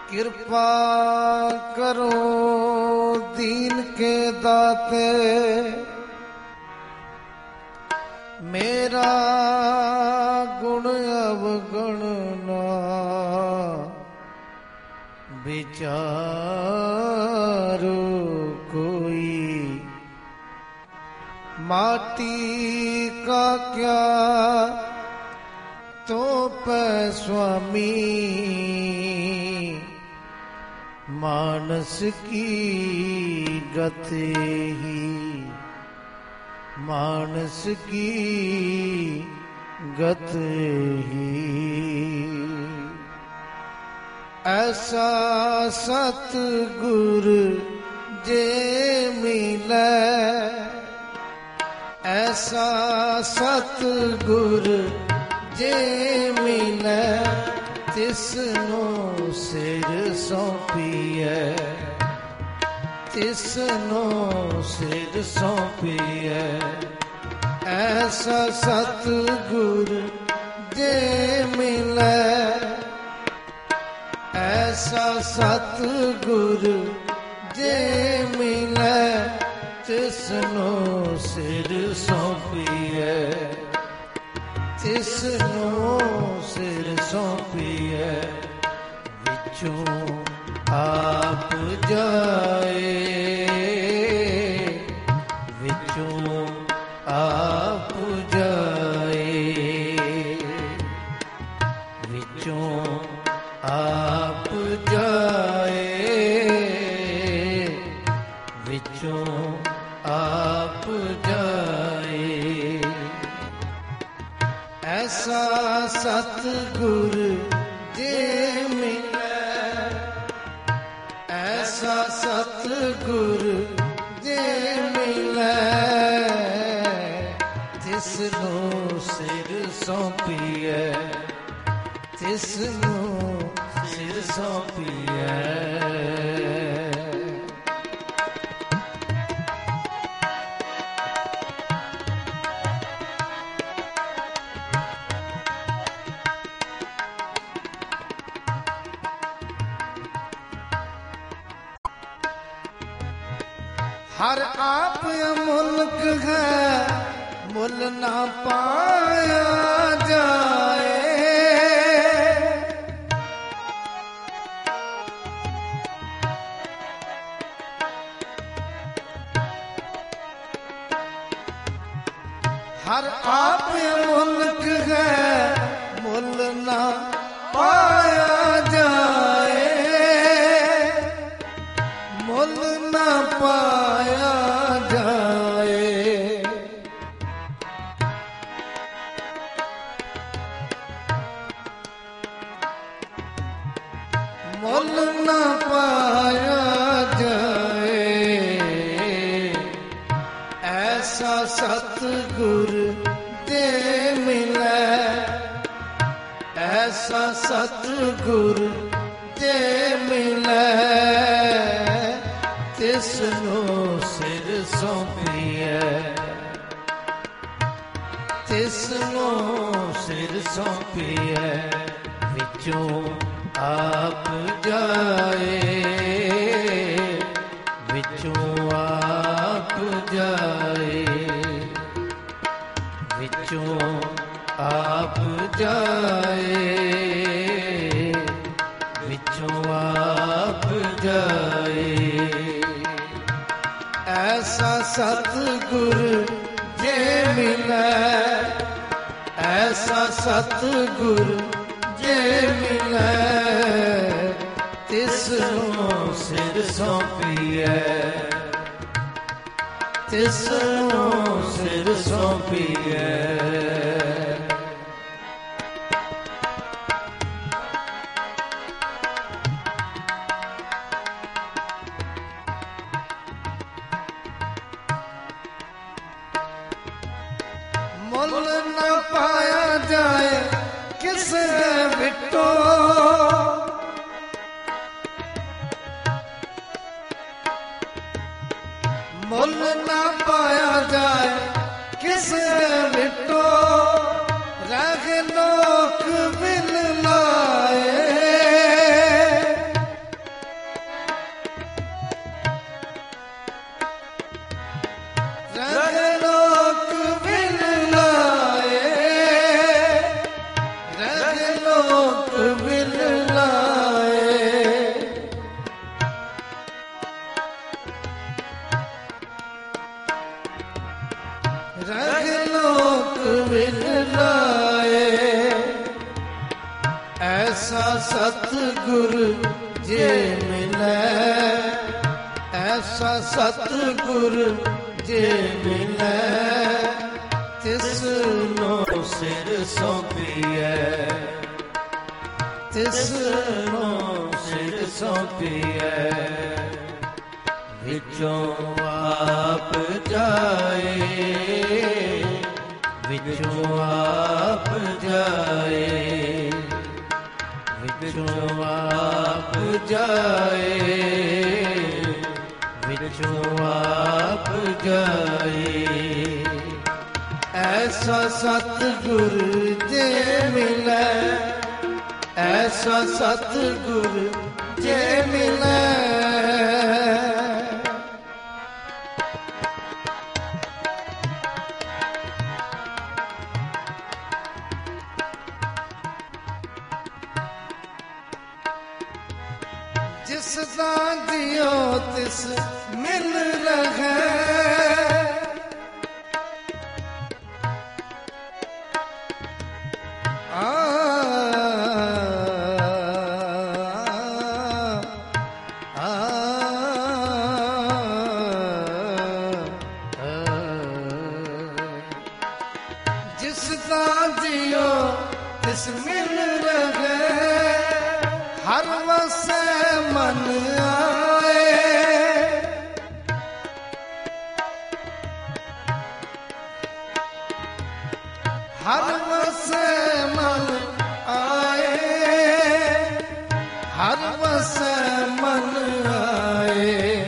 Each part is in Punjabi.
कृपा करो दीन के दाते, मेरा गुण अवगुण ना विचारो कोई। माटी का क्या तो पे स्वामी, मानस की गति ही, मानस की गति ही। ऐसा सतगुरु जे मिले, ऐसा सतगुरु जे मिले, तिसनो सिर सौंपिए, तिसनो सिर सौंपिए। ऐसा सतगुरु जे मिले, ऐसा सतगुरु जे मिले, तिसनो सिर सौंपिए, तिसनो सिर सौंपिए। विचों आप जाए, विचों आप जाए, विचों आप जाए, विचों आप जाए। ऐसा सतगुरु जे मिले, ऐसा सतगुरु जे मिले, तिसनो सिर सौंपिए, तिसनो सिर सौंपिए। हर आप मुल्क है, मुल ना पाया जाए। हर आप मुल्क है, मुल ना पाया जाए, मुल ना पाया जाए। मुल ना पाया जाए। ऐसा सतगुरु जे मिले, ऐसा सतगुरु जे मिले, तिसनो सिर सौंपिए, तिसनो सिर सौंपिए। विचों आप जाए, विचों आप जाए, विचों आप जाए, विचों आप जाए। ऐसा सतगुरु जे मिले, ऐसा सतगुरु जे मिले, तिसनो सिर सौंपिए, तिसनो सिर सौंपिए। मुल न पाया जाए किस बिटो, मुल न पाया जाए किस बिटो। ਲੋਕ ਵਿਲ ਲਾਏ, ਰਗ ਲੋਕ ਵਿਲ ਲਾਏ। ਐਸਾ ਸਤਿਗੁਰ ਜੇ ਮਿਲੈ, ਐਸਾ ਸਤਿਗੁਰ ਜੇ ਮਿਲੈ, ਤਿਸ ਨੂੰ ਸਿਰ ਸੌਂਪੀਐ, ਤਿਸ ਨੂੰ ਸਿਰ ਸੌਂਪੀਐ। ਵਿੱਚੋਂ ਆਪ ਜਾਏ, ਵਿੱਚੋਂ ਆਪ ਜਾਏ, ਵਿੱਚੋਂ ਆਪ ਜਾਏ, ਵਿੱਚੋਂ ਆਪ ਜਾਏ। ਐਸਾ ਸਤਿਗੁਰ ਜੇ ਮਿਲੈ, ਐਸਾ ਸਤਿਗੁਰ ਜੇ ਮਿਲੈ। ਜਿਸ ਦਾ ਜਿਉ ਤਿਸ ਮਿਲ ਰਹੈ, ਜਿਸ ਦਾ ਜਿਉ ਤਿਸ ਮਿਲ ਰਹੈ, ਹਰ ਵਸੈ ਮਨ ਆਏ, ਹਰ ਵਸੈ ਮਨ ਆਏ, ਹਰ ਵਸੈ ਮਨ ਆਏ।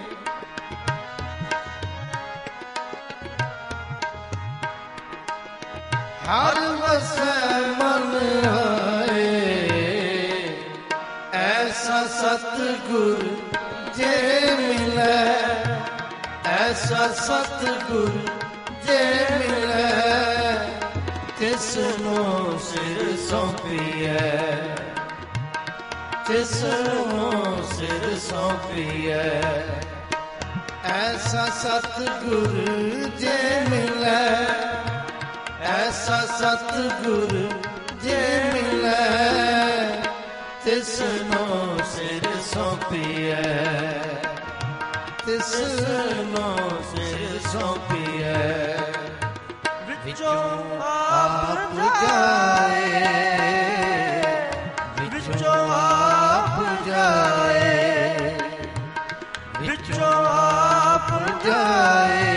ਹਰ ਵਸੈ ਮਨ ਆਏ। ਐਸਾ ਸਤਿਗੁਰ ਜੇ ਮਿਲੈ, ਐਸਾ ਸਤਿਗੁਰ ਜੇ ਮਿਲੈ, ਤਿਸ ਨੂੰ ਸਿਰ ਸੌਂਪੀਐ, ਤਿਸ ਨੂੰ ਸਿਰ ਸੌਂਪੀਐ। ਐਸਾ ਸਤਿਗੁਰ ਜੇ ਮਿਲੈ, ਐਸਾ ਸਤਿਗੁਰ ਜੇ ਮਿਲੈ, ਤਿਸ ਨੂੰ ਸਿਰ ਸੌਂਪੀਐ, ਤਿਸ ਨੂੰ ਸਿਰ ਸੌਂਪੀਐ। ਵਿੱਚੋਂ ਆਪ ਜਾਏ, ਵਿੱਚੋਂ ਆਪ ਜਾਏ, ਵਿੱਚੋਂ ਆਪ ਜਾਏ,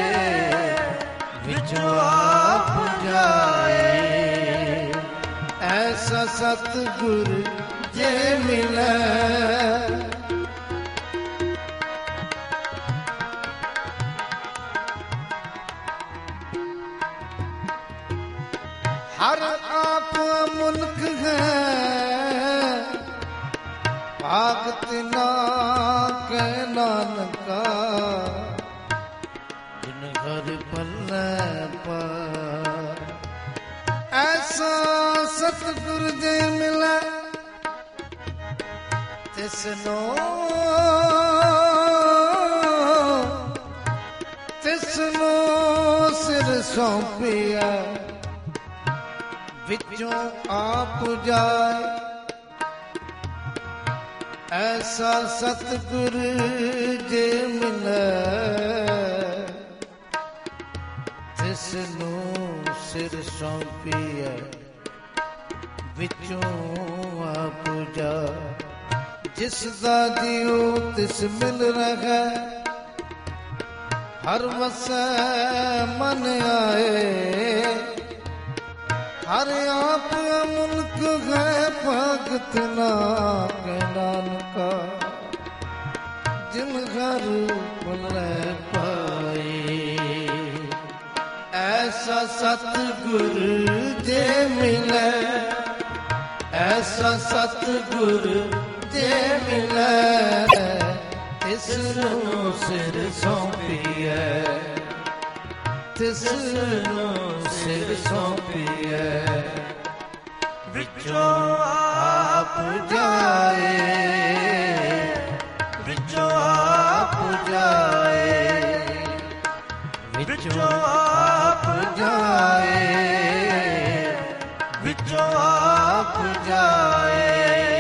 ਵਿੱਚੋਂ ਆਪ ਜਾਏ। ਐਸਾ ਸਤਿਗੁਰ ਜੇ ਮਿਲੈ, ਹਰ ਆਪ ਮੁਲਕ ਹੈ, ਭਾਗਤ ਨਾ ਕਹਿ ਨਾਨਕਾ, ਜਿਨ ਘਰ ਪੱਲੇ ਪਾਰ। ਐਸਾ ਸਤਿਗੁਰ ਜੇ ਮਿਲੈ, ਤਿਸ ਨੂੰ, ਤਿਸ ਨੂੰ ਸਿਰ ਸੌਂਪੀਐ, ਵਿੱਚੋਂ ਆਪ ਜਾਏ। ਐਸਾ ਸਤਿਗੁਰ ਜੇ ਮਿਲੈ, ਤਿਸ ਨੂੰ ਸਿਰ ਸੌਂਪੀਐ, ਵਿੱਚੋਂ ਆਪ ਜਾਏ। ਜਿਸ ਦਾ ਜਿਉ ਤਿਸ ਮਿਲ ਰਹੈ, ਹਰ ਵਸੈ ਮਨ ਆਏ। ਹਰ ਆਪ ਮੁਲਕ ਹੈ, ਭਗਤ ਨਾ ਕਹਿ ਨਾਨਕਾ, ਜਿਨ ਘਰ ਪੱਲੇ ਪਾਏ। ਐਸਾ ਸਤਿਗੁਰ ਜੇ ਮਿਲੈ, ਐਸਾ ਸਤਿਗੁਰ ਜੇ ਮਿਲੈ, ਤਿਸ ਨੂੰ ਸਿਰ ਸੌਂਪੀਐ, ਤਿਸ ਨੂੰ ਸਿਰ ਸੌਂਪੀਐ। ਵਿੱਚ ਵਿੱਚੋਂ ਆਪ ਜਾਏ, ਵਿੱਚੋਂ ਆਪ ਜਾਏ, ਵਿੱਚੋਂ ਆਪ ਜਾਏ, ਵਿੱਚੋਂ ਆਪ ਜਾਏ।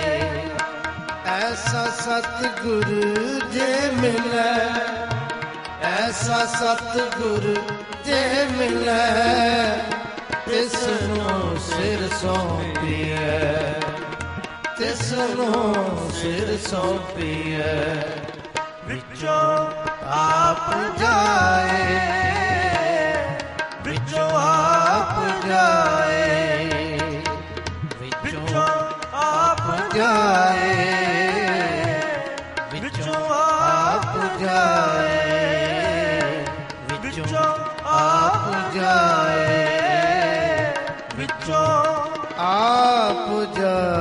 ਐਸਾ ਸਤਿਗੁਰ ਜੇ ਮਿਲੈ, ਐਸਾ ਸਤਿਗੁਰ ਜੇ ਮਿਲੈ, ਤਿਸਨੂੰ ਸਿਰ ਸੌਂਪੀਐ, ਤਿਸਨੂੰ ਸਿਰ ਸੌਂਪੀਐ। ਵਿੱਚੋਂ ਆਪ ਜਾਏ, ਵਿੱਚੋਂ ਆਪ ਜਾਏ, ਵਿੱਚੋਂ ਆਪ ਜਾਏ, ਵਿੱਚੋਂ ਆਪ ਜਾਏ, ਵਿੱਚੋਂ ਆਪ ਜਾਏ, ਵਿੱਚੋਂ ਆਪ ਜਾਏ।